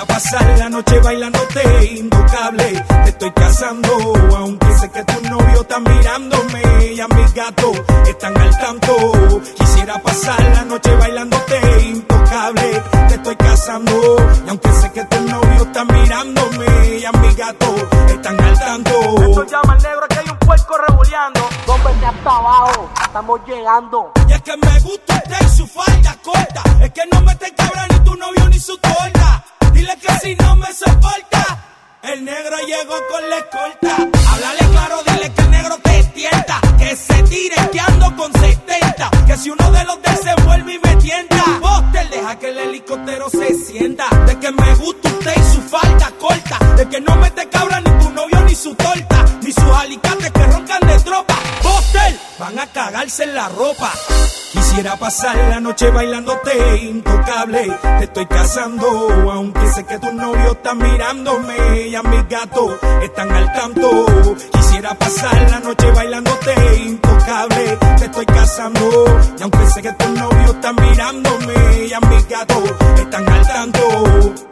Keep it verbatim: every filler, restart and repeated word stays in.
Quisiera pasar la noche bailándote intocable. Te estoy casando, aunque sé que tus novios están mirándome y a mis gatos están al tanto. Quisiera pasar la noche bailándote intocable. Te estoy casando, y aunque sé que tus novios están mirándome y a mis gatos están al tanto. Esto llama al negro, que hay un puerco rebuleando. Cómprate hasta abajo, estamos llegando. Y es que me gusta usted y su falda corta. Es que no me te cabra ni tu novio ni su torta. Dile que si no me soporta, el negro llegó con la escolta. Háblale claro, dile que el negro te tienta. Que se tire que ando con setenta. Que si uno de los de se vuelve y me tienta. Buster, deja que el helicóptero se sienta. De que me gusta usted y su falda corta. De que no me te cabra ni tu novio ni su torta. Ni sus alicates que roncan de tropa. Buster, van a cagarse en la ropa. Quisiera pasar la noche bailándote intocable. Te estoy casando, aunque sé que tus novios están mirándome y a mis gatos están al tanto. Quisiera pasar la noche bailándote intocable. Te estoy casando, y aunque sé que tus novios están mirándome y a mis gatos están al tanto.